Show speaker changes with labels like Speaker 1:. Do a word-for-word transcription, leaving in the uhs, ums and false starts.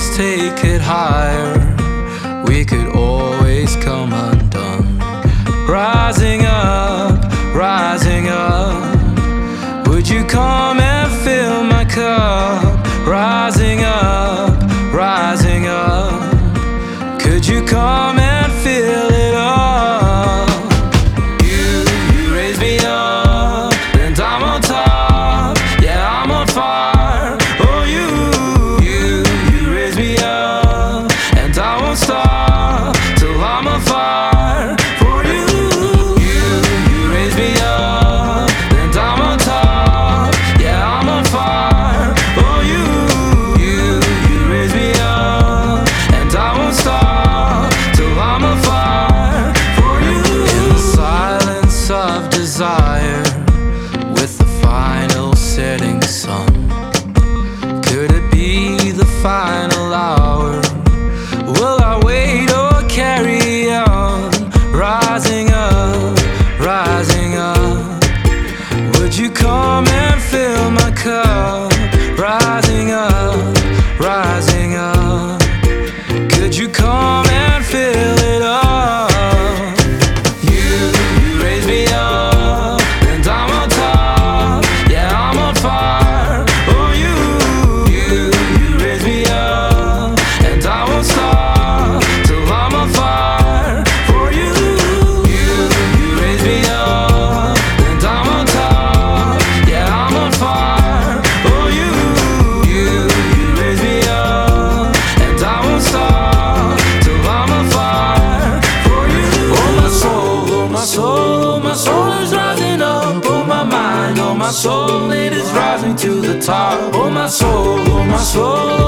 Speaker 1: always take it higher. We could always come undone. Rising up, rising up. Would you come and fill my cup? Rising up, rising up. Could you come and fill it up? You, you raise me up, and I'm on top. Yeah, I'm on fire. Oh, you, you, you raise me up, and I won't stop till I'm on fire for you. You, you raise me up, and I'm on top. Yeah, I'm on fire. Oh, you, you, you raise me up, and I won't stop till I'm on fire for you. In the silence of desire, with the final setting sun, could it be the final hour? Will I wait or carry on? Rising up, rising up. Would you come and fill my cup? Rising up, rising up. Could you come and fill it up? You, you raise me up, and I'm on top. Yeah, I'm on fire. Oh, you, you, you raise me up, and I won't stop till I'm on fire for you. You, you raise me up, and I'm on top. Yeah, I'm on fire. Oh, you, you, you raise me up, and I won't stop till I'm on fire for you. Oh, my soul, oh, my soul, oh, my soul is rising up. Oh, my mind, oh, my soul, it is rising to the top. Oh, my soul, oh, my soul,